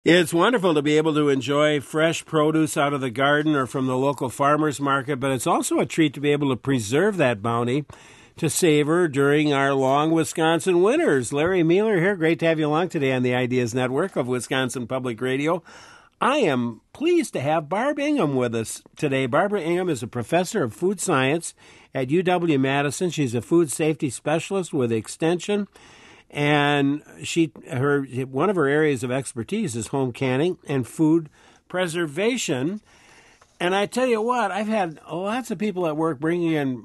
It's wonderful to be able to enjoy fresh produce out of the garden or from the local farmer's market, but it's also a treat to be able to preserve that bounty to savor during our long Wisconsin winters. Larry Mueller here. Great to have you along today on the Ideas Network of Wisconsin Public Radio. I am pleased to have Barb Ingham with us today. Barbara Ingham is a professor of food science at UW-Madison. She's a food safety specialist with Extension. And one of her areas of expertise is home canning and food preservation. And I tell you what, I've had lots of people at work bringing in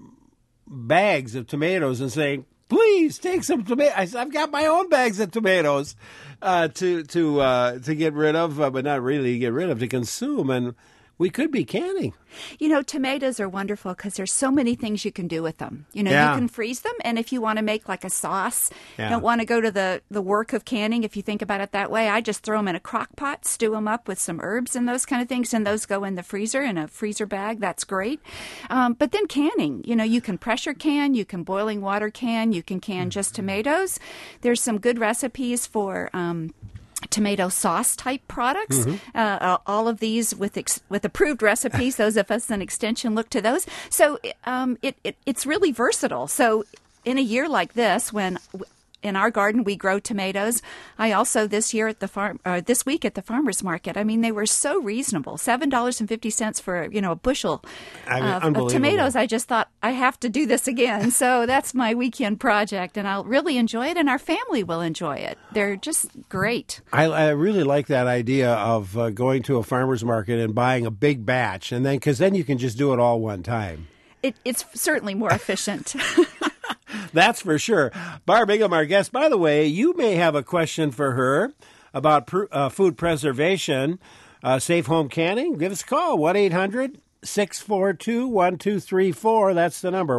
bags of tomatoes and saying, "Please take some tomatoes." I've got my own bags of tomatoes to get rid of, but not really get rid of, to consume. And we could be canning. You know, tomatoes are wonderful because there's so many things you can do with them. You know, Yeah. You can freeze them, and if you want to make like a sauce, Yeah. you don't want to go to the work of canning, if you think about it that way. I just throw them in a crock pot, stew them up with some herbs and those kind of things, and those go in the freezer, in a freezer bag. That's great. But then canning, you know, you can pressure can, you can boiling water can, you can can just tomatoes. There's some good recipes for tomato sauce type products. All of these with approved recipes. Those of us in Extension look to those. So it's really versatile. So in a year like this, when in our garden we grow tomatoes, I also this week at the farmers market, I mean, they were so reasonable, $7.50 for a bushel of tomatoes. I just thought I have to do this again. So that's my weekend project, and I'll really enjoy it, and our family will enjoy it. They're just great. I really like that idea of going to a farmer's market and buying a big batch, and because then you can just do it all one time. It's certainly more efficient. That's for sure. Barb Ingham, our guest. By the way, you may have a question for her about food preservation, safe home canning. Give us a call, 1-800-642-1234. That's the number,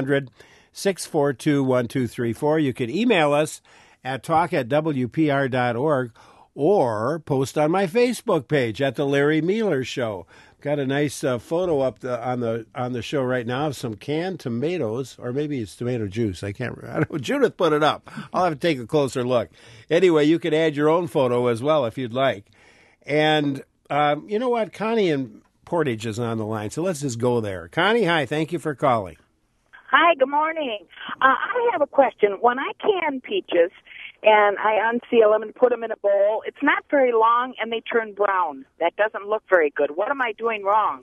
1-800-642-1234. You can email us at talk@wpr.org or post on my Facebook page at The Larry Mueller Show. Got a nice photo up on the show right now of some canned tomatoes, or maybe it's tomato juice. I don't know. Judith put it up. I'll have to take a closer look. Anyway, you can add your own photo as well if you'd like. And you know what? Connie in Portage is on the line, so let's just go there. Connie, hi. Thank you for calling. Hi, good morning. I have a question. When I can peaches and I unseal them and put them in a bowl, it's not very long and they turn brown. That doesn't look very good. What am I doing wrong?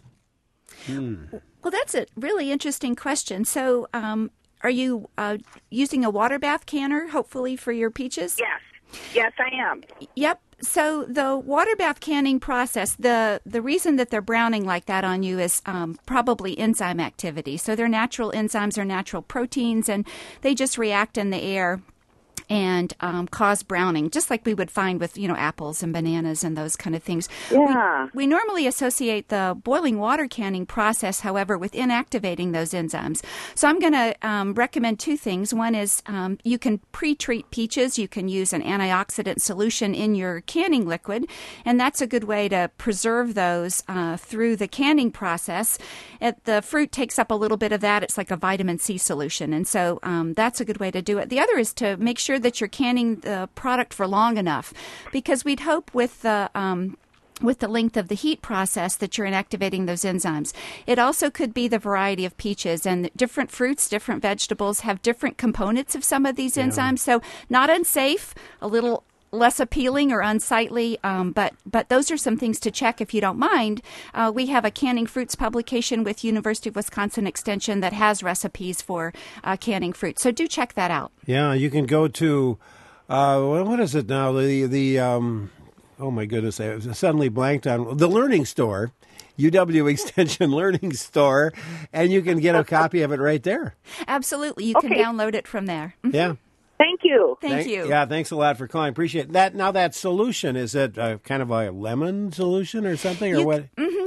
Well, that's a really interesting question. So are you using a water bath canner, hopefully, for your peaches? Yes. Yes, I am. Yep. So the water bath canning process, the reason that they're browning like that on you is probably enzyme activity. So they're natural enzymes or natural proteins, and they just react in the air and cause browning, just like we would find with, apples and bananas and those kind of things. Yeah. We normally associate the boiling water canning process, however, with inactivating those enzymes. So I'm going to recommend two things. One is you can pre-treat peaches. You can use an antioxidant solution in your canning liquid, and that's a good way to preserve those through the canning process. The fruit takes up a little bit of that. It's like a vitamin C solution, and so that's a good way to do it. The other is to make sure that you're canning the product for long enough, because we'd hope with the length of the heat process that you're inactivating those enzymes. It also could be the variety of peaches, and different fruits, different vegetables have different components of some of these enzymes. So not unsafe, a little less appealing or unsightly, but those are some things to check if you don't mind. We have a canning fruits publication with University of Wisconsin Extension that has recipes for canning fruit. So do check that out. Yeah, you can go to, what is it now? Oh my goodness, I suddenly blanked on the Learning Store, UW Extension Learning Store, and you can get a copy of it right there. Absolutely. You can download it from there. Mm-hmm. Yeah. Thank you. Thank you. Yeah, thanks a lot for calling. Appreciate that. Now, that solution, is it kind of a lemon solution or something, or what? Mm-hmm.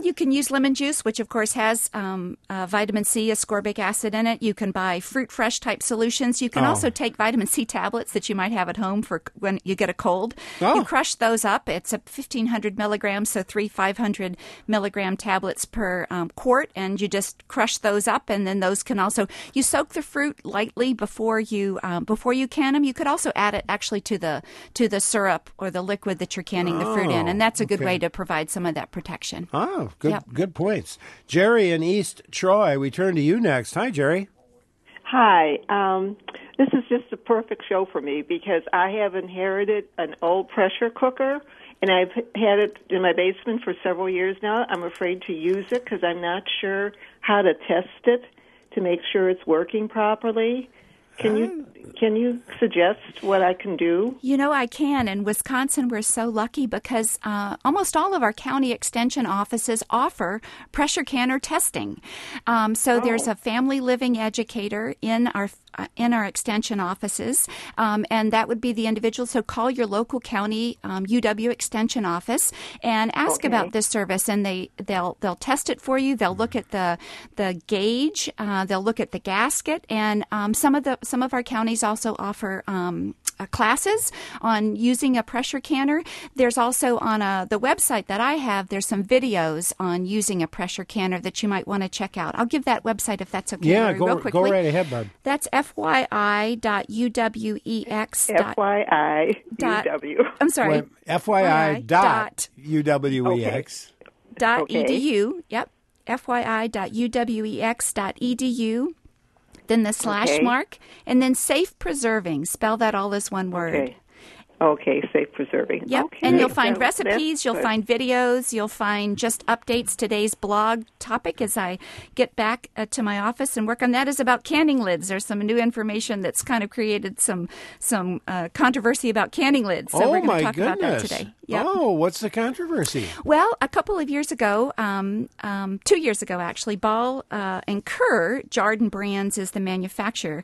You can use lemon juice, which of course has vitamin C, ascorbic acid in it. You can buy fruit fresh type solutions. You can also take vitamin C tablets that you might have at home for when you get a cold. You crush those up. It's a 1,500 milligrams, so 3 500 milligram tablets per quart, and you just crush those up. And then those can also, you soak the fruit lightly before you can them. You could also add it actually to the syrup or the liquid that you're canning the fruit in, and that's a good way to provide some of that protection. Oh, good points. Jerry in East Troy, we turn to you next. Hi, Jerry. Hi. This is just a perfect show for me because I have inherited an old pressure cooker, and I've had it in my basement for several years now. I'm afraid to use it because I'm not sure how to test it to make sure it's working properly. Can you suggest what I can do? You know, I can. In Wisconsin, we're so lucky because almost all of our county extension offices offer pressure canner testing. So there's a family living educator in our extension offices, and that would be the individual. So call your local county UW extension office and ask about this service, and they'll test it for you. They'll look at the gauge, they'll look at the gasket, and some of our counties also offer classes on using a pressure canner. There's also on the website that I have, there's some videos on using a pressure canner that you might want to check out. I'll give that website if that's okay. Yeah, real quickly. Go right ahead, bud. That's fyi.uwex. FYI.UW. I'm sorry. FYI.uwex. .edu. Yep. FYI.uwex.edu. Then the slash mark, and then safe preserving. Spell that all as one word. Okay, safe preserving. Yep, okay. And you'll find recipes, you'll find videos, you'll find just updates. Today's blog topic as I get back to my office and work on that is about canning lids. There's some new information that's kind of created some controversy about canning lids. So we're going to talk about that today. Yep. Oh, what's the controversy? Well, a couple of years ago, 2 years ago actually, Ball and Kerr, Jarden Brands is the manufacturer,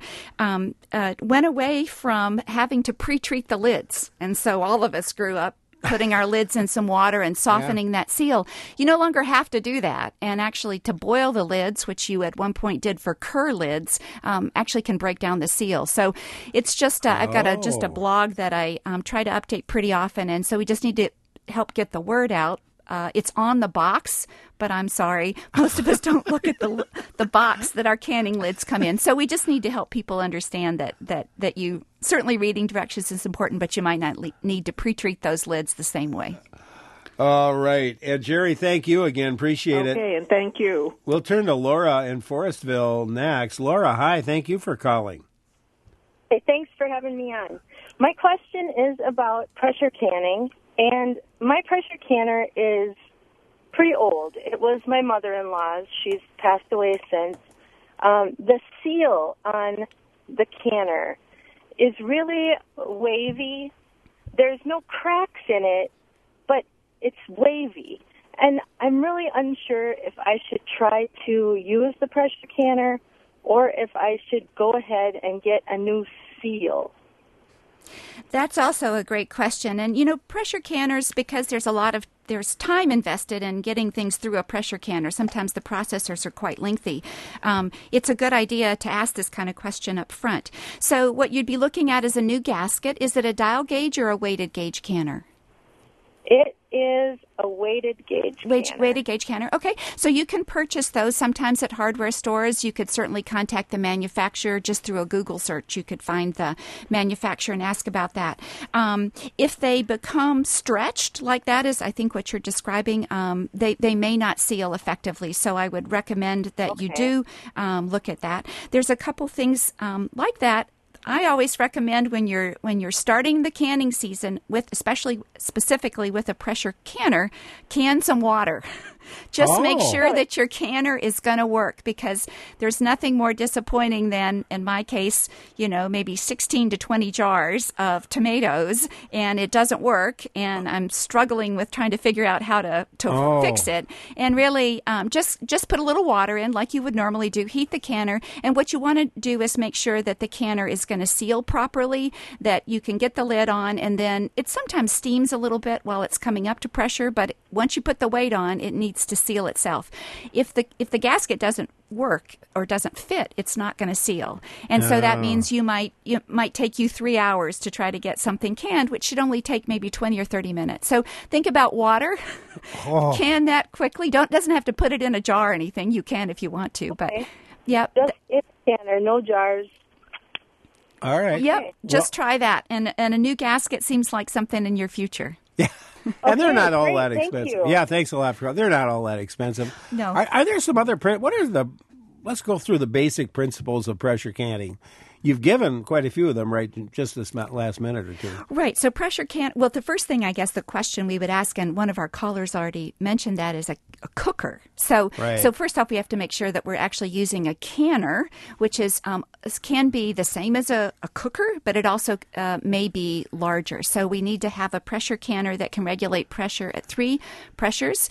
went away from having to pre-treat the lids. And so all of us grew up putting our lids in some water and softening that seal. You no longer have to do that. And actually to boil the lids, which you at one point did for Kerr lids, actually can break down the seal. So it's just, I've got just a blog that I try to update pretty often. And so we just need to help get the word out. It's on the box, but I'm sorry, most of us don't look at the box that our canning lids come in. So we just need to help people understand that you certainly reading directions is important, but you might not need to pre-treat those lids the same way. All right. And Jerry, thank you again. Appreciate it. Okay, and thank you. We'll turn to Laura in Forestville next. Laura, hi. Thank you for calling. Hey, thanks for having me on. My question is about pressure canning. And my pressure canner is pretty old. It was my mother-in-law's. She's passed away since. The seal on the canner is really wavy. There's no cracks in it, but it's wavy. And I'm really unsure if I should try to use the pressure canner or if I should go ahead and get a new seal. That's also a great question. And, pressure canners, because there's time invested in getting things through a pressure canner. Sometimes the processors are quite lengthy. It's a good idea to ask this kind of question up front. So what you'd be looking at is a new gasket. Is it a dial gauge or a weighted gauge canner? It is a weighted gauge canner. Weighted gauge canner. Okay. So you can purchase those sometimes at hardware stores. You could certainly contact the manufacturer just through a Google search. You could find the manufacturer and ask about that. If they become stretched like that is, I think, what you're describing, they may not seal effectively. So I would recommend that you do look at that. There's a couple things like that. I always recommend when you're starting the canning season specifically with a pressure canner, can some water. Just make sure that your canner is going to work, because there's nothing more disappointing than, in my case, maybe 16 to 20 jars of tomatoes and it doesn't work, and I'm struggling with trying to figure out how to fix it. And really, just put a little water in like you would normally do, heat the canner, and what you want to do is make sure that the canner is going to seal properly, that you can get the lid on, and then it sometimes steams a little bit while it's coming up to pressure, but once you put the weight on, it needs needs to seal itself. If the gasket doesn't work or doesn't fit, it's not going to seal. And so that means it might take you 3 hours to try to get something canned, which should only take maybe 20 or 30 minutes. So think about water. Oh. Can that quickly. Doesn't have to put it in a jar or anything. You can if you want to, but yeah. Just in a canner, no jars. All right. Yep. Just try that. And a new gasket seems like something in your future. Yeah. And they're not all great. that Thank expensive. you. Yeah, thanks a lot for. They're not all that expensive. No. Are there some other? Let's go through the basic principles of pressure canning. You've given quite a few of them, right, just this last minute or two. Right. So pressure can't. Well, the first thing, I guess, the question we would ask, and one of our callers already mentioned that, is a cooker. So, so first off, we have to make sure that we're actually using a canner, which is can be the same as a cooker, but it also may be larger. So we need to have a pressure canner that can regulate pressure at 3 pressures,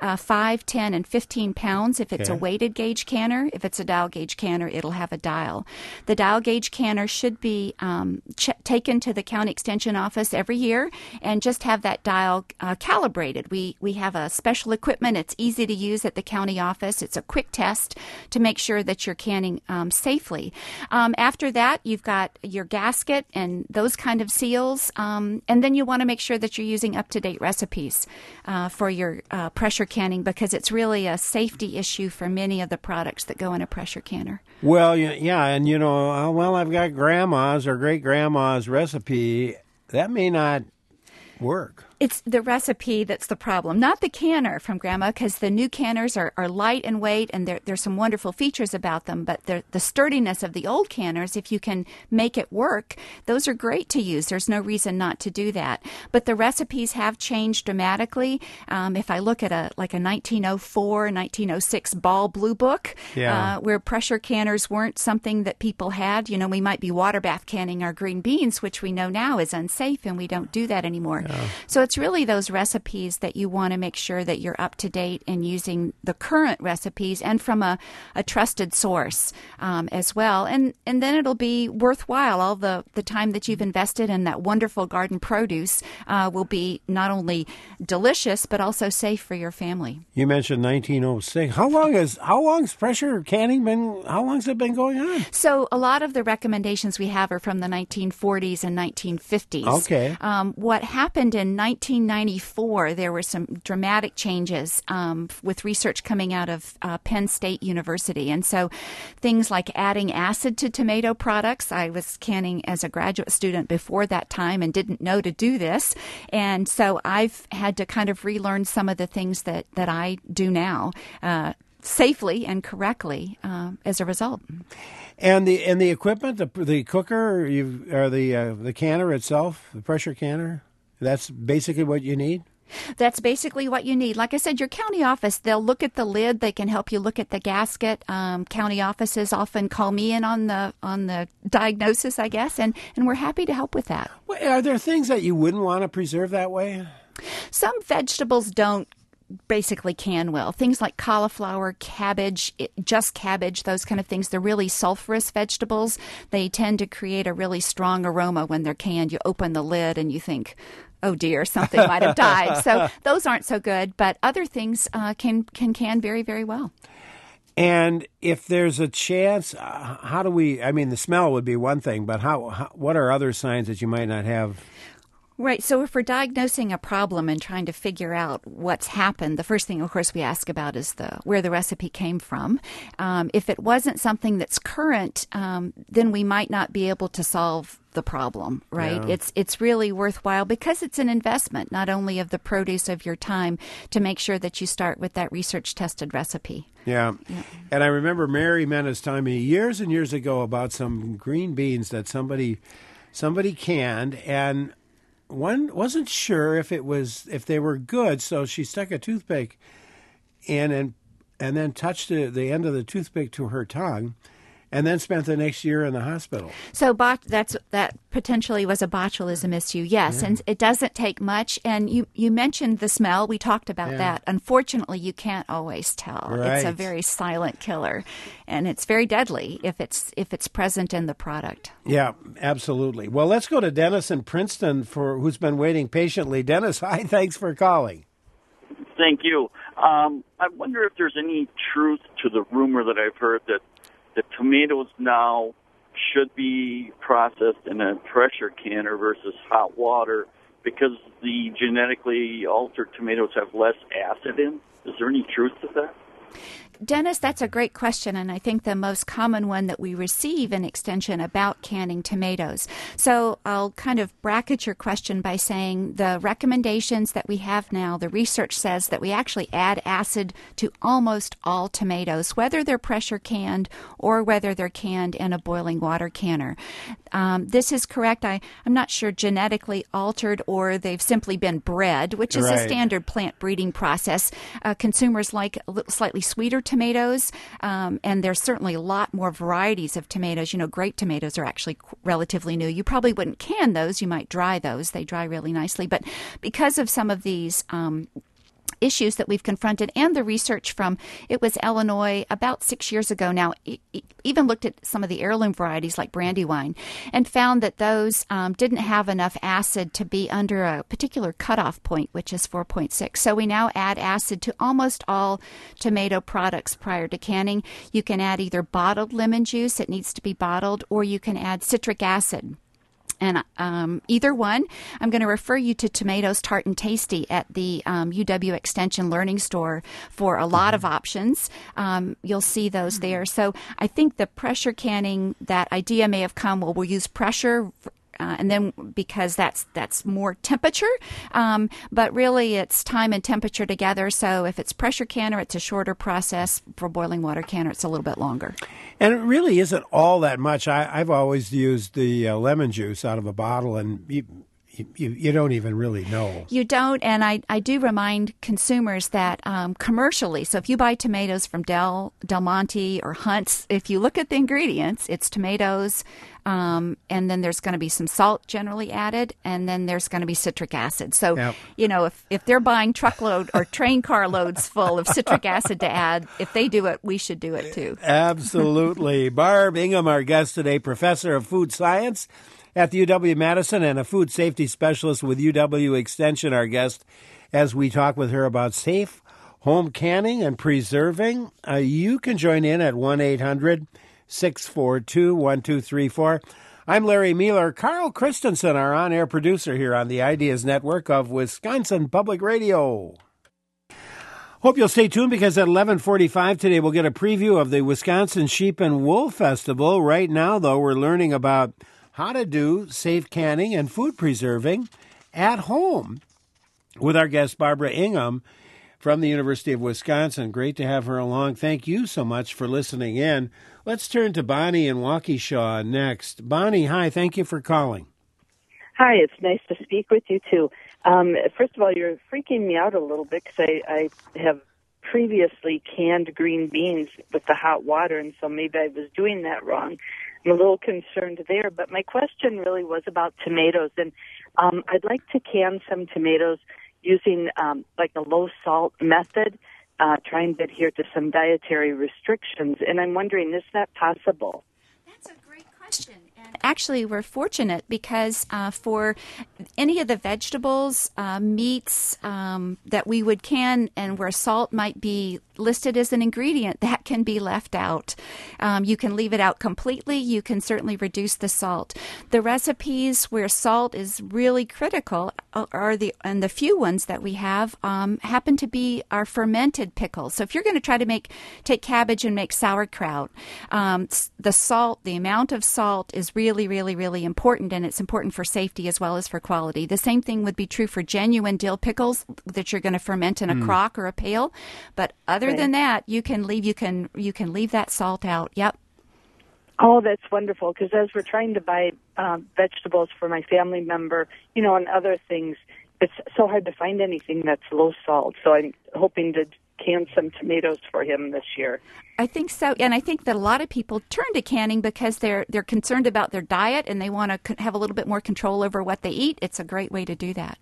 5, 10, and 15 pounds. If it's a weighted gauge canner, if it's a dial gauge canner, it'll have a dial. The dial gauge canner should be taken to the county extension office every year and just have that dial calibrated. We have a special equipment. It's easy to use at the county office. It's a quick test to make sure that you're canning safely. After that, you've got your gasket and those kind of seals, and then you want to make sure that you're using up-to-date recipes for your pressure canning, because it's really a safety issue for many of the products that go in a pressure canner. Well, yeah, and I've got grandma's or great-grandma's recipe. That may not work. It's the recipe that's the problem, not the canner from Grandma, because the new canners are light in weight, and there's some wonderful features about them. But the sturdiness of the old canners, if you can make it work, those are great to use. There's no reason not to do that. But the recipes have changed dramatically. If I look at a 1904, 1906 Ball Blue Book, where pressure canners weren't something that people had. We might be water bath canning our green beans, which we know now is unsafe, and we don't do that anymore. Yeah. So it's really those recipes that you want to make sure that you're up to date and using the current recipes and from a trusted source as well. And then it'll be worthwhile. All the time that you've invested in that wonderful garden produce will be not only delicious, but also safe for your family. You mentioned 1906. How long's pressure canning been? How long's it been going on? So a lot of the recommendations we have are from the 1940s and 1950s. Okay. What happened in 1994, there were some dramatic changes with research coming out of Penn State University. And so things like adding acid to tomato products. I was canning as a graduate student before that time and didn't know to do this. And so I've had to kind of relearn some of the things that I do now safely and correctly as a result. And the equipment, the cooker, or the canner itself, the pressure canner, that's basically what you need? That's basically what you need. Like I said, your county office, they'll look at the lid. They can help you look at the gasket. County offices often call me in on the diagnosis, I guess, and we're happy to help with that. Well, are there things that you wouldn't want to preserve that way? Some vegetables don't basically can well. Things like cauliflower, cabbage, just cabbage, those kind of things. They're really sulfurous vegetables. They tend to create a really strong aroma when they're canned. You open the lid and you think, oh dear, something might have died. So those aren't so good, but other things can can very, very well. And if there's a chance, how do we, the smell would be one thing, but what are other signs that you might not have? Right. So if we're diagnosing a problem and trying to figure out what's happened, the first thing, of course, we ask about is where the recipe came from. If it wasn't something that's current, then we might not be able to solve the problem, right? Yeah. It's really worthwhile because it's an investment, not only of the produce of your time, to make sure that you start with that research-tested recipe. Yeah. And I remember Mary Menace telling me years and years ago about some green beans that somebody canned, and one wasn't sure if they were good, so she stuck a toothpick in and then touched the end of the toothpick to her tongue, and then spent the next year in the hospital. So that potentially was a botulism issue, yes, and it doesn't take much. And you mentioned the smell. We talked about that. Unfortunately, you can't always tell. Right. It's a very silent killer, and it's very deadly if it's present in the product. Yeah, absolutely. Well, let's go to Dennis in Princeton who's been waiting patiently. Dennis, hi, thanks for calling. Thank you. I wonder if there's any truth to the rumor that I've heard that tomatoes now should be processed in a pressure canner versus hot water because the genetically altered tomatoes have less acid in. Is there any truth to that? Dennis, that's a great question, and I think the most common one that we receive in Extension about canning tomatoes. So I'll kind of bracket your question by saying the recommendations that we have now, the research says that we actually add acid to almost all tomatoes, whether they're pressure canned or whether they're canned in a boiling water canner. This is correct. I'm not sure genetically altered or they've simply been bred, which is a standard plant breeding process. Consumers like slightly sweeter tomatoes, and there's certainly a lot more varieties of tomatoes. You know, grape tomatoes are actually relatively new. You probably wouldn't can those. You might dry those. They dry really nicely. But because of some of these issues that we've confronted and the research from, it was Illinois about 6 years ago now, even looked at some of the heirloom varieties like Brandywine and found that those didn't have enough acid to be under a particular cutoff point, which is 4.6. So we now add acid to almost all tomato products prior to canning. You can add either bottled lemon juice, it needs to be bottled, or you can add citric acid. And either one, I'm going to refer you to Tomatoes Tart and Tasty at the UW Extension Learning Store for a lot of options. You'll see those there. So I think the pressure canning, that idea may have come, well, we'll use pressure and then because that's more temperature, but really it's time and temperature together. So if it's pressure canner, it's a shorter process. For boiling water canner, it's a little bit longer. And it really isn't all that much. I've always used the lemon juice out of a bottle, and you don't even really know. You don't, and I do remind consumers that commercially, so if you buy tomatoes from Del Monte or Hunt's, if you look at the ingredients, it's tomatoes, and then there's going to be some salt generally added, and then there's going to be citric acid. So, you know, if they're buying truckload or train car loads full of citric acid to add, if they do it, we should do it too. Absolutely. Barb Ingham, our guest today, professor of food science at the UW-Madison and a food safety specialist with UW Extension, our guest, as we talk with her about safe home canning and preserving. You can join in at 1-800-642-1234. I'm Larry Mueller. Carl Christensen, our on-air producer here on the Ideas Network of Wisconsin Public Radio. Hope you'll stay tuned because at 11:45 today we'll get a preview of the Wisconsin Sheep and Wool Festival. Right now, though, we're learning about how to do safe canning and food preserving at home with our guest, Barbara Ingham from the University of Wisconsin. Great to have her along. Thank you so much for listening in. Let's turn to Bonnie in Waukesha next. Bonnie, hi. Thank you for calling. Hi, it's nice to speak with you, too. First of all, you're freaking me out a little bit because I have previously canned green beans with the hot water, and so maybe I was doing that wrong. I'm a little concerned there, but my question really was about tomatoes, and I'd like to can some tomatoes using like a low-salt method, trying to adhere to some dietary restrictions, and I'm wondering, is that possible? That's a great question. Actually, we're fortunate because for any of the vegetables, meats that we would can and where salt might be listed as an ingredient, that can be left out. You can leave it out completely. You can certainly reduce the salt. The recipes where salt is really critical are the few ones that we have happen to be our fermented pickles. So if you're going to try to take cabbage and make sauerkraut, the salt, the amount of salt is really, really, really important, and it's important for safety as well as for quality. The same thing would be true for genuine dill pickles that you're going to ferment in a crock or a pail. But other than that, you can leave that salt out. Yep. Oh, that's wonderful, because as we're trying to buy vegetables for my family member, you know, and other things, it's so hard to find anything that's low salt. So I'm hoping to can some tomatoes for him this year. I think so, and I think that a lot of people turn to canning because they're concerned about their diet and they want to have a little bit more control over what they eat. It's a great way to do that.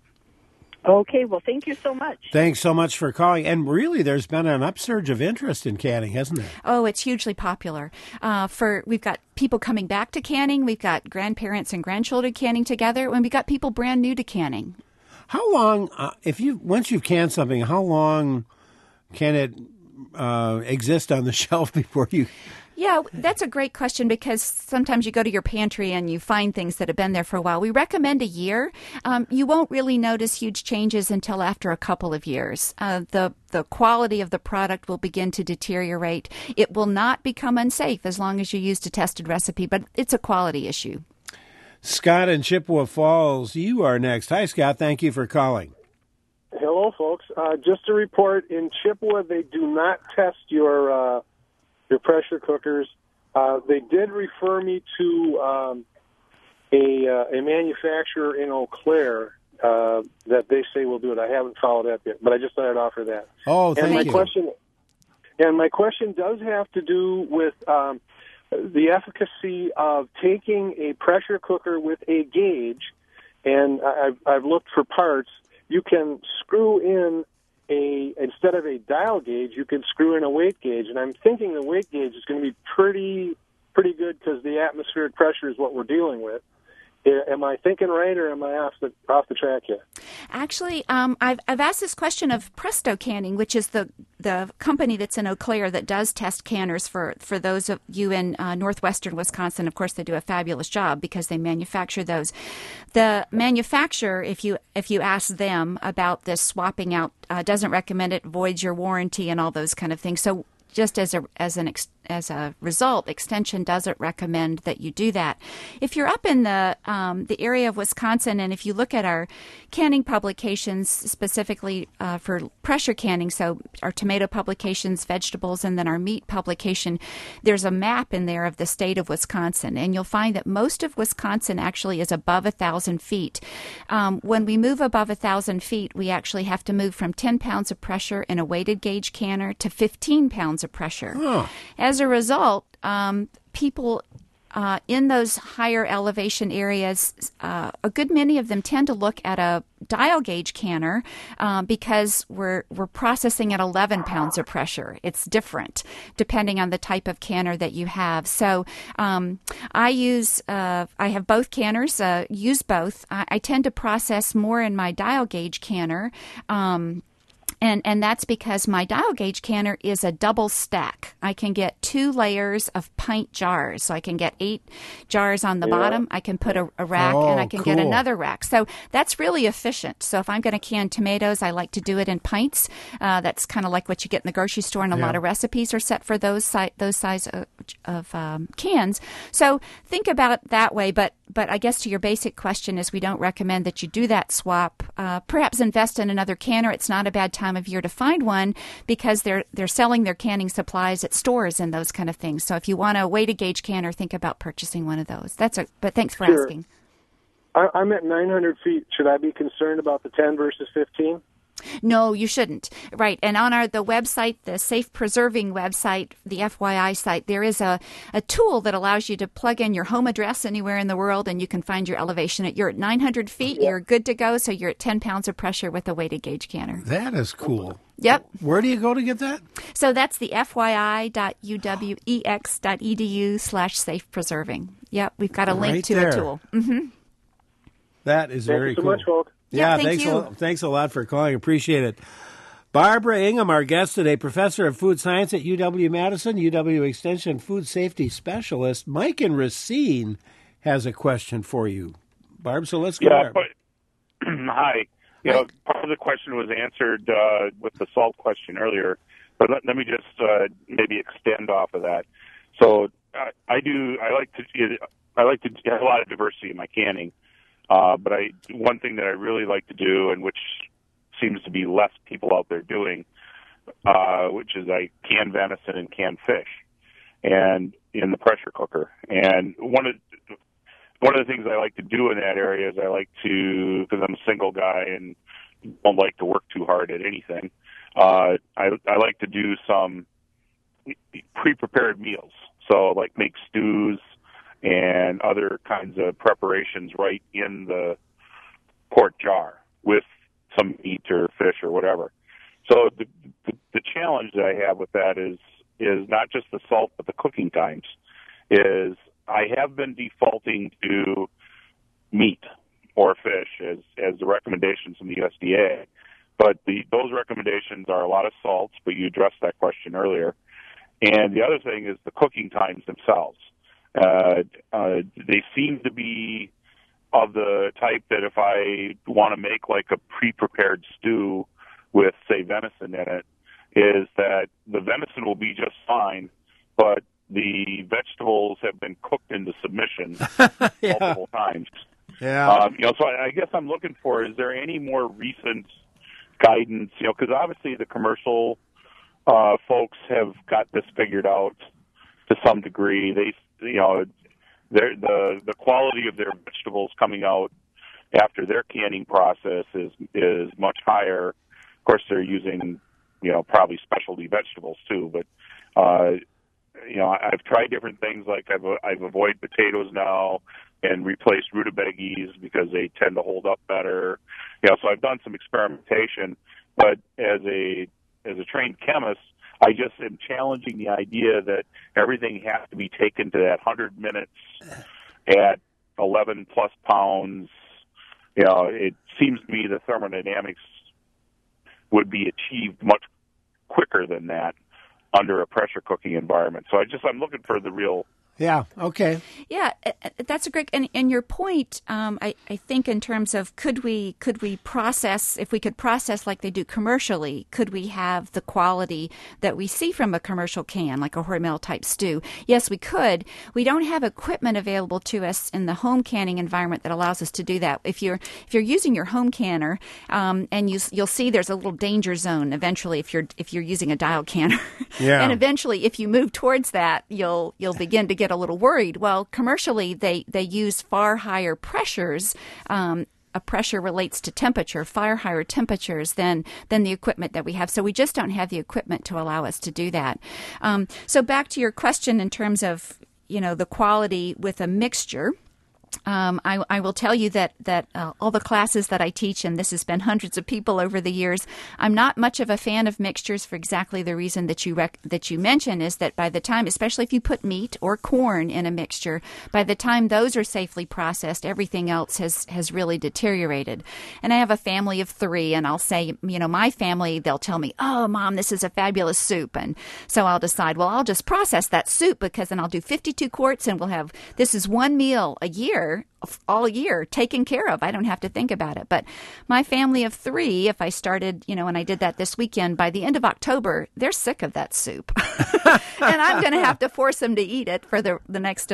Okay, well, thank you so much. Thanks so much for calling. And really, there's been an upsurge of interest in canning, hasn't there? Oh, it's hugely popular. We've got people coming back to canning. We've got grandparents and grandchildren canning together, and we've got people brand new to canning. How long, once you've canned something, how long can it exist on the shelf before you? Yeah, that's a great question because sometimes you go to your pantry and you find things that have been there for a while. We recommend a year. You won't really notice huge changes until after a couple of years. The quality of the product will begin to deteriorate. It will not become unsafe as long as you used a tested recipe, but it's a quality issue. Scott in Chippewa Falls, you are next. Hi, Scott. Thank you for calling. Hello, folks. Just to report, in Chippewa, they do not test your pressure cookers. They did refer me to a manufacturer in Eau Claire that they say will do it. I haven't followed up yet, but I just thought I'd offer that. Oh, thank you. My question does have to do with the efficacy of taking a pressure cooker with a gauge, and I've looked for parts. You can screw in instead of a dial gauge, you can screw in a weight gauge, and I'm thinking the weight gauge is going to be pretty good because the atmospheric pressure is what we're dealing with. Am I thinking right, or am I off the track here? Actually, I've asked this question of Presto Canning, which is the company that's in Eau Claire that does test canners for those of you in northwestern Wisconsin. Of course, they do a fabulous job because they manufacture those. The manufacturer, if you ask them about this swapping out, doesn't recommend it, voids your warranty, and all those kind of things. So just as a result, Extension doesn't recommend that you do that. If you're up in the area of Wisconsin, and if you look at our canning publications specifically for pressure canning, so our tomato publications, vegetables, and then our meat publication, there's a map in there of the state of Wisconsin, and you'll find that most of Wisconsin actually is above 1,000 feet. When we move above 1,000 feet, we actually have to move from 10 pounds of pressure in a weighted gauge canner to 15 pounds of pressure. Huh. As a result, people in those higher elevation areas, a good many of them tend to look at a dial gauge canner because we're processing at 11 pounds of pressure. It's different depending on the type of canner that you have. So I have both canners, use both. I tend to process more in my dial gauge canner. And that's because my dial gauge canner is a double stack. I can get 2 layers of pint jars. So I can get 8 jars on the bottom. I can put a rack, and I can get another rack. So that's really efficient. So if I'm going to can tomatoes, I like to do it in pints. That's kind of like what you get in the grocery store, and a lot of recipes are set for those size of cans. So think about it that way. But I guess to your basic question is we don't recommend that you do that swap. Perhaps invest in another canner. It's not a bad time of year to find one because they're selling their canning supplies at stores and those kind of things. So if you want a weighted gauge canner, think about purchasing one of those. But thanks for asking. I'm at 900 feet. Should I be concerned about the 10 versus 15? No, you shouldn't. Right. And on the website, the Safe Preserving website, the FYI site, there is a tool that allows you to plug in your home address anywhere in the world, and you can find your elevation. You're at 900 feet. You're good to go. So you're at 10 pounds of pressure with a weighted gauge canner. That is cool. Yep. Where do you go to get that? So that's the fyi.uwex.edu/safe preserving. Yep. We've got a link to a tool. Mm-hmm. That is very cool. Thank you so much, folks. Yeah, thanks a lot for calling. Appreciate it. Barbara Ingham, our guest today, professor of food science at UW-Madison, UW Extension food safety specialist. Mike in Racine has a question for you. Barb, so let's go there. Hi. Part of the question was answered with the salt question earlier, but let me just maybe extend off of that. So I like to have a lot of diversity in my canning. But one thing that I really like to do, and which seems to be less people out there doing, which is I can venison and can fish, and in the pressure cooker. And one of the things I like to do in that area is I like to, because I'm a single guy and don't like to work too hard at anything, I like to do some pre-prepared meals. So like make stews and other kinds of preparations right in the quart jar with some meat or fish or whatever. So the challenge that I have with that is not just the salt, but the cooking times. Is I have been defaulting to meat or fish as the recommendations from the USDA, But those recommendations are a lot of salts, but you addressed that question earlier. And the other thing is the cooking times themselves. They seem to be of the type that if I want to make like a pre-prepared stew with, say, venison in it, is that the venison will be just fine, but the vegetables have been cooked into submission multiple times. Yeah. So I guess I'm looking for, is there any more recent guidance? Because obviously the commercial folks have got this figured out to some degree. The quality of their vegetables coming out after their canning process is much higher. Of course, they're using probably specialty vegetables too. But I've tried different things. Like I've avoided potatoes now and replaced rutabagas because they tend to hold up better. So I've done some experimentation. But as a trained chemist, I just am challenging the idea that everything has to be taken to that 100 minutes at 11 plus pounds. It seems to me the thermodynamics would be achieved much quicker than that under a pressure cooking environment. So I'm looking for the real. Yeah. Okay. Yeah, that's a great. And your point, I think, in terms of could we process, if we could process like they do commercially, could we have the quality that we see from a commercial can, like a Hormel type stew? Yes, we could. We don't have equipment available to us in the home canning environment that allows us to do that. If you're using your home canner, and you'll see there's a little danger zone eventually if you're using a dial canner. Yeah. And eventually, if you move towards that, you'll begin to get a little worried. Well, commercially, they use far higher pressures. A pressure relates to temperature, far higher temperatures than the equipment that we have. So we just don't have the equipment to allow us to do that. So back to your question in terms of the quality with a mixture. I will tell you that all the classes that I teach, and this has been hundreds of people over the years, I'm not much of a fan of mixtures for exactly the reason that you mention, is that by the time, especially if you put meat or corn in a mixture, by the time those are safely processed, everything else has really deteriorated. And I have a family of 3, and I'll say, my family, they'll tell me, "Oh, Mom, this is a fabulous soup." And so I'll decide, well, I'll just process that soup because then I'll do 52 quarts and this is one meal a year, all year, taken care of. I don't have to think about it. But my family of 3, if I started, and I did that this weekend, by the end of October, they're sick of that soup. And I'm going to have to force them to eat it for the next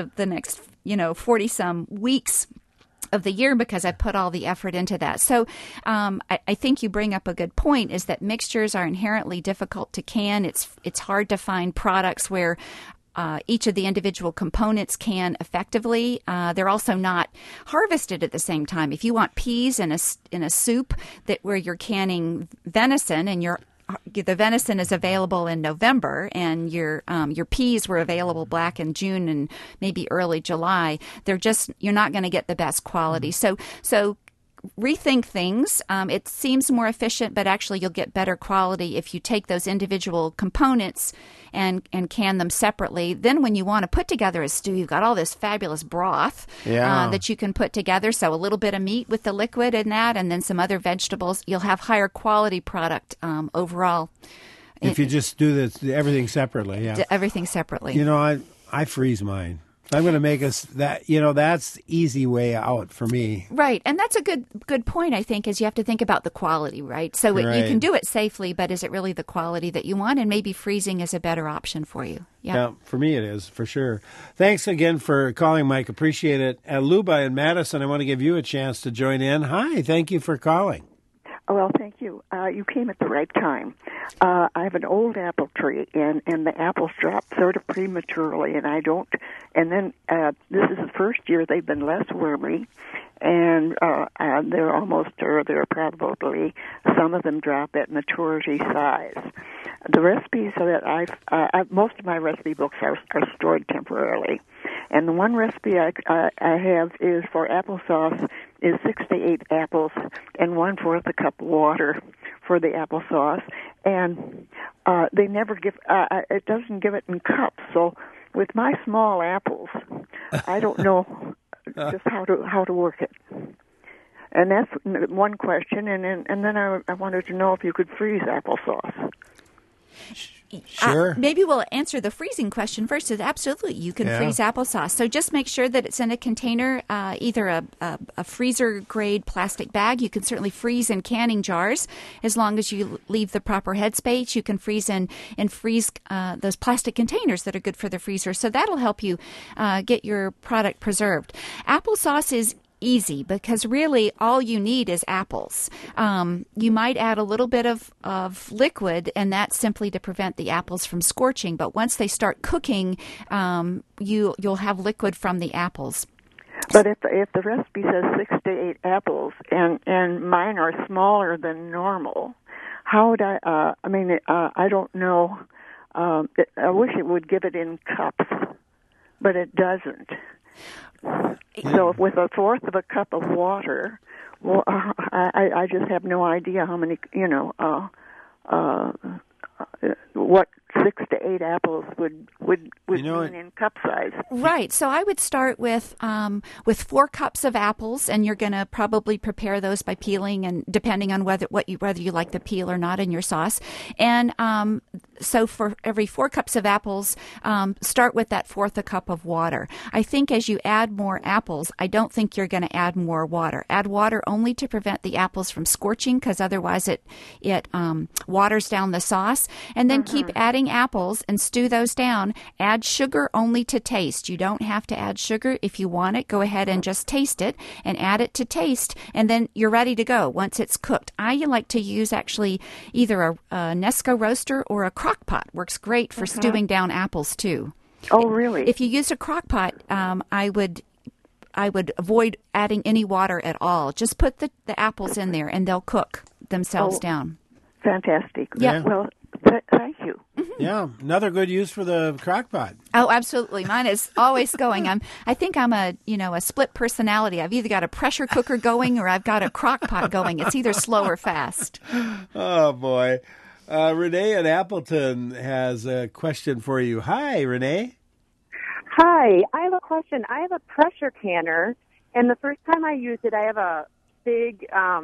40 some weeks of the year because I put all the effort into that. So I think you bring up a good point, is that mixtures are inherently difficult to can. It's hard to find products where each of the individual components can effectively. They're also not harvested at the same time. If you want peas in a soup where you're canning venison, and the venison is available in November, and your peas were available back in June and maybe early July, you're not going to get the best quality. So rethink things. It seems more efficient, but actually you'll get better quality if you take those individual components and can them separately. Then when you want to put together a stew, you've got all this fabulous broth that you can put together. So a little bit of meat with the liquid in that, and then some other vegetables. You'll have higher quality product overall. If you just do everything separately, yeah. Everything separately. I freeze mine. I'm going to make us that, that's the easy way out for me. Right. And that's a good point, I think, is you have to think about the quality, right? So you can do it safely, but is it really the quality that you want? And maybe freezing is a better option for you. Yeah, for me it is, for sure. Thanks again for calling, Mike. Appreciate it. Luba in Madison, I want to give you a chance to join in. Hi, thank you for calling. Well, thank you. You came at the right time. I have an old apple tree, and the apples drop sort of prematurely, and I don't. And then this is the first year they've been less wormy, and they're probably, some of them drop at maturity size. The recipes that most of my recipe books are stored temporarily. And the one recipe I have is for applesauce is 6 to 8 apples and 1/4 a cup of water for the applesauce. And they never give, it doesn't give it in cups. So with my small apples, I don't know just how to work it. And that's one question. And then I wanted to know if you could freeze applesauce. Sure. Maybe we'll answer the freezing question first. Absolutely, you can freeze applesauce. So just make sure that it's in a container, either a freezer-grade plastic bag. You can certainly freeze in canning jars as long as you leave the proper headspace. You can freeze in those plastic containers that are good for the freezer. So that'll help you get your product preserved. Applesauce is easy because really all you need is apples. You might add a little bit of liquid, and that's simply to prevent the apples from scorching. But once they start cooking, you'll have liquid from the apples. But if the recipe says 6 to 8 apples, and mine are smaller than normal, how would I? I don't know. I wish it would give it in cups, but it doesn't. So with a fourth of a cup of water, well, I just have no idea how many, what 6 to 8 apples would mean in cup size. Right. So I would start with 4 cups of apples, and you're going to probably prepare those by peeling, and depending on whether you like the peel or not in your sauce. And so for every 4 cups of apples, start with that fourth a cup of water. I think as you add more apples, I don't think you're going to add more water. Add water only to prevent the apples from scorching, because otherwise it waters down the sauce. And then keep adding apples and stew those down. Add sugar only to taste. You don't have to add sugar. If you want it, go ahead and just taste it and add it to taste, and then you're ready to go once it's cooked. I like to use actually either a Nesco roaster or a crock pot. Works great for stewing down apples too. Oh, really? If you use a crock pot, I would avoid adding any water at all. Just put the apples in there and they'll cook themselves down. Fantastic. Yeah. Well, thank you. Yeah, another good use for the crock pot. Oh, absolutely. Mine is always going. I think I'm a split personality. I've either got a pressure cooker going or I've got a crock pot going. It's either slow or fast. Oh, boy. Renee in Appleton has a question for you. Hi, Renee. Hi. I have a question. I have a pressure canner, and the first time I used it, I have a big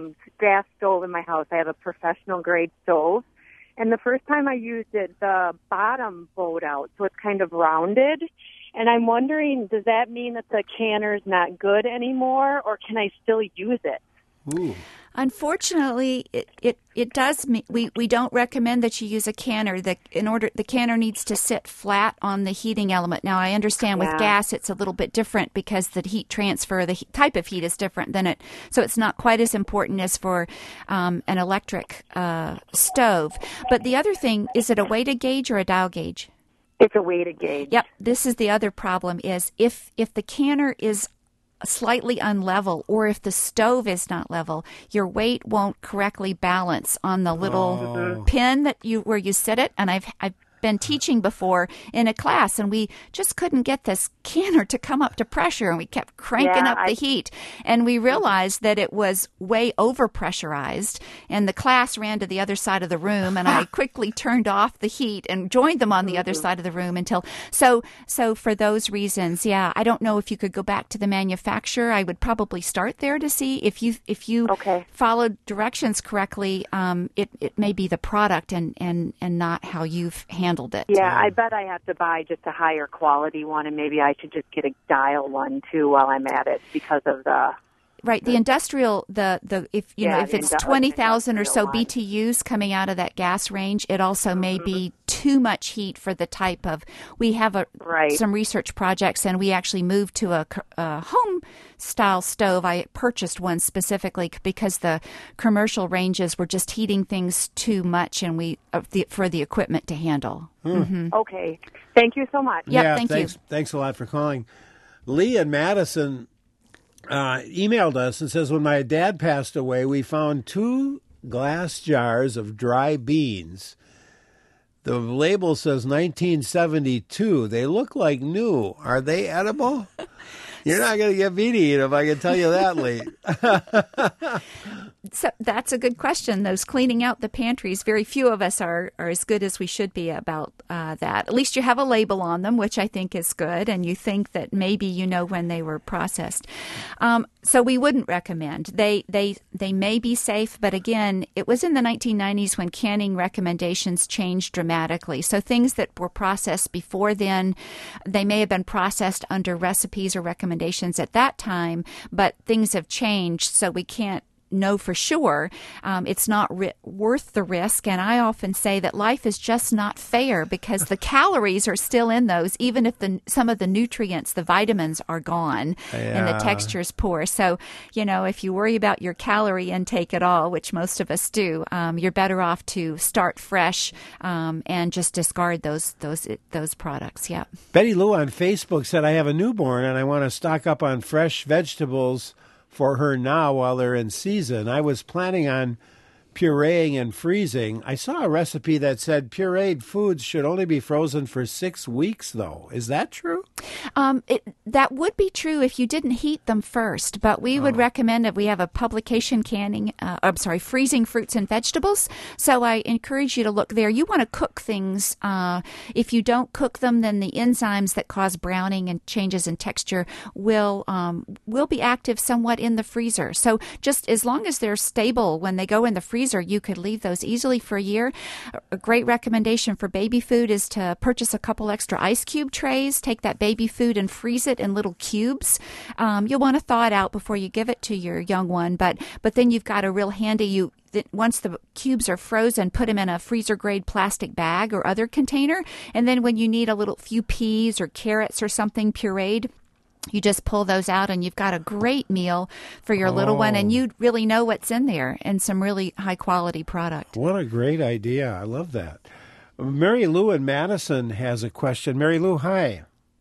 gas stove in my house. I have a professional-grade stove. And the first time I used it, the bottom bowed out, so it's kind of rounded. And I'm wondering, does that mean that the canner's not good anymore, or can I still use it? Ooh. Unfortunately, it does. We don't recommend that you use a canner. The canner needs to sit flat on the heating element. Now, I understand with gas it's a little bit different because the heat transfer, type of heat is different than it. So it's not quite as important as for an electric stove. But the other thing, is it a weighted gauge or a dial gauge? It's a weighted gauge. Yep. This is the other problem: is if the canner is slightly unlevel, or if the stove is not level, your weight won't correctly balance on the little pin where you sit it. And I've been teaching before in a class, and we just couldn't get this canner to come up to pressure, and we kept cranking up the heat, and we realized that it was way over pressurized, and the class ran to the other side of the room, and I quickly turned off the heat and joined them on the other side of the room so for those reasons, I don't know if you could go back to the manufacturer. I would probably start there to see if you followed directions correctly. It may be the product and not how you've handled it. Yeah, I bet I have to buy just a higher quality one, and maybe I should just get a dial one too while I'm at it because of the Right, the industrial, if it's 20,000 or so BTUs coming out of that gas range, it also may be too much heat for the type of. We have some research projects, and we actually moved to a home style stove. I purchased one specifically because the commercial ranges were just heating things too much, and for the equipment to handle. Mm-hmm. Okay, thank you so much. Thank you. Thanks a lot for calling. Lee in Madison emailed us and says, when my dad passed away, we found 2 glass jars of dry beans. The label says 1972. They look like new. Are they edible? You're not going to get me to eat them, I can tell you that, Lee. So that's a good question. Those cleaning out the pantries, very few of us are as good as we should be about that. At least you have a label on them, which I think is good, and you think that maybe you know when they were processed. So we wouldn't recommend. They may be safe, but again, it was in the 1990s when canning recommendations changed dramatically. So things that were processed before then, they may have been processed under recipes or recommendations at that time, but things have changed, so we can't know for sure. It's not worth the risk. And I often say that life is just not fair because the calories are still in those, even if some of the nutrients, the vitamins are gone and the texture is poor. So, if you worry about your calorie intake at all, which most of us do, you're better off to start fresh and just discard those products. Yeah. Betty Lou on Facebook said, I have a newborn and I want to stock up on fresh vegetables for her now while they're in season. I was planning on pureeing and freezing. I saw a recipe that said pureed foods should only be frozen for 6 weeks, though. Is that true? That would be true if you didn't heat them first, but we would recommend that we have a publication freezing fruits and vegetables. So I encourage you to look there. You want to cook things. If you don't cook them, then the enzymes that cause browning and changes in texture will be active somewhat in the freezer. So just as long as they're stable when they go in the freezer, you could leave those easily for a year. A great recommendation for baby food is to purchase a couple extra ice cube trays, take that baby food and freeze it in little cubes. You'll want to thaw it out before you give it to your young one, but then you've got a real handy, once the cubes are frozen, put them in a freezer-grade plastic bag or other container, and then when you need a few peas or carrots or something pureed, you just pull those out and you've got a great meal for your little one, and you really know what's in there and some really high-quality product. What a great idea. I love that. Mary Lou in Madison has a question. Mary Lou, hi.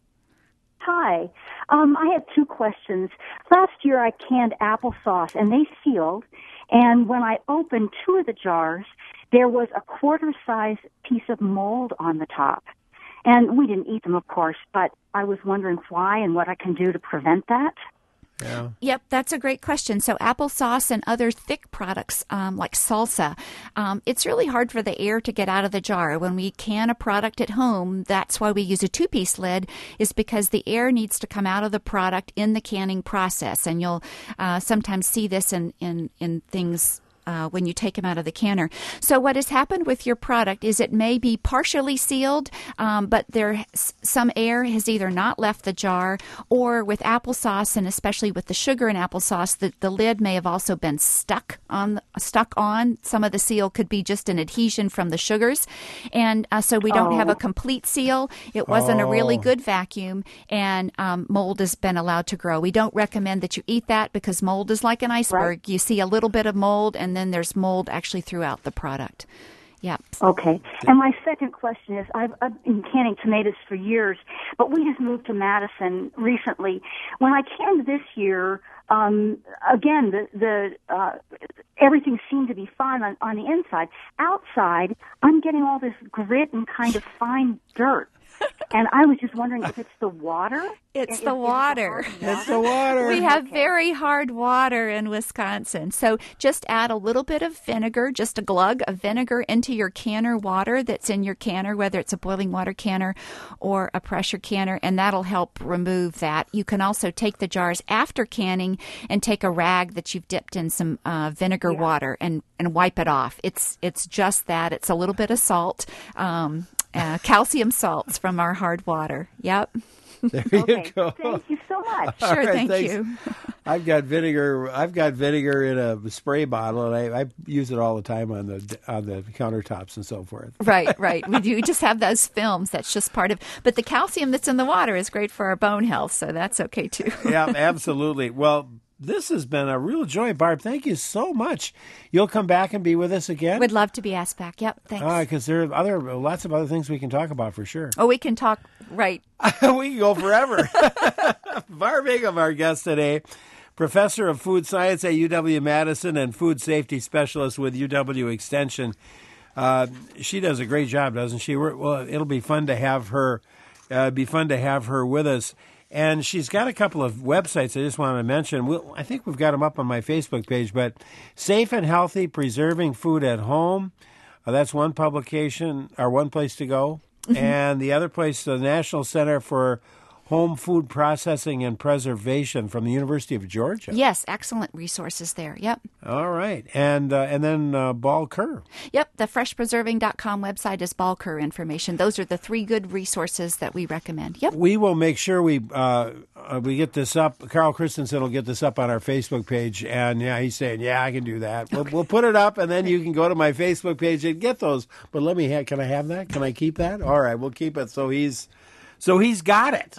Hi. I had 2 questions. Last year I canned applesauce, and they sealed, and when I opened 2 of the jars, there was a quarter-size piece of mold on the top. And we didn't eat them, of course, but I was wondering why and what I can do to prevent that. Yeah. Yep, that's a great question. So applesauce and other thick products like salsa, it's really hard for the air to get out of the jar. When we can a product at home, that's why we use a 2-piece lid, is because the air needs to come out of the product in the canning process. And you'll sometimes see this in things when you take them out of the canner. So what has happened with your product is it may be partially sealed, but some air has either not left the jar, or with applesauce, and especially with the sugar in applesauce, the lid may have also been stuck on. Some of the seal could be just an adhesion from the sugars, and so we don't have a complete seal. It wasn't a really good vacuum, and mold has been allowed to grow. We don't recommend that you eat that because mold is like an iceberg. Right. You see a little bit of mold, and then there's mold actually throughout the product. Yeah. Okay. And my second question is, I've been canning tomatoes for years, but we just moved to Madison recently. When I canned this year, again, the everything seemed to be fine on the inside. Outside, I'm getting all this grit and kind of fine dirt. And I was just wondering if it's the water. It's the water. It's the water. We have very hard water in Wisconsin. So just add a little bit of vinegar, just a glug of vinegar into your canner water that's in your canner, whether it's a boiling water canner or a pressure canner, and that'll help remove that. You can also take the jars after canning and take a rag that you've dipped in some vinegar water and wipe it off. It's just that. It's a little bit of salt. Calcium salts from our hard water. Yep. There you go. Thank you so much. Sure, right, thank thanks. you. I've got vinegar in a spray bottle, and I use it all the time on the countertops and so forth. Right. We do. We just have those films. That's just part of. But the calcium that's in the water is great for our bone health, so that's okay too. Yeah, absolutely. Well, this has been a real joy, Barb. Thank you so much. You'll come back and be with us again? Would love to be asked back. Yep, thanks. Because there are lots of other things we can talk about for sure. Oh, we can talk, right. We can go forever. Barb Ingham, our guest today, professor of food science at UW-Madison and food safety specialist with UW Extension. She does a great job, doesn't she? Well, it'll be fun to have her. With us. And she's got a couple of websites I just want to mention. I think we've got them up on my Facebook page, but Safe and Healthy, Preserving Food at Home. That's one publication, or one place to go. Mm-hmm. And the other place, the National Center for Home Food Processing and Preservation from the University of Georgia. Yes, excellent resources there. Yep. All right. And then Ball Kerr. Yep, the freshpreserving.com website is Ball Kerr information. Those are the 3 good resources that we recommend. Yep. We will make sure we get this up. Carl Christensen will get this up on our Facebook page. And, yeah, he's saying, yeah, I can do that. We'll put it up, and then you can go to my Facebook page and get those. But can I have that? Can I keep that? All right, we'll keep it. So he's got it.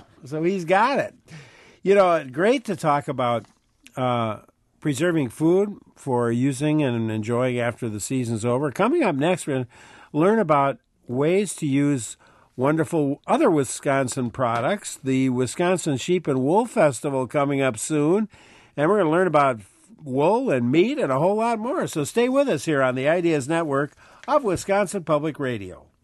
Great to talk about preserving food for using and enjoying after the season's over. Coming up next, we're going to learn about ways to use wonderful other Wisconsin products. The Wisconsin Sheep and Wool Festival coming up soon. And we're going to learn about wool and meat and a whole lot more. So stay with us here on the Ideas Network of Wisconsin Public Radio.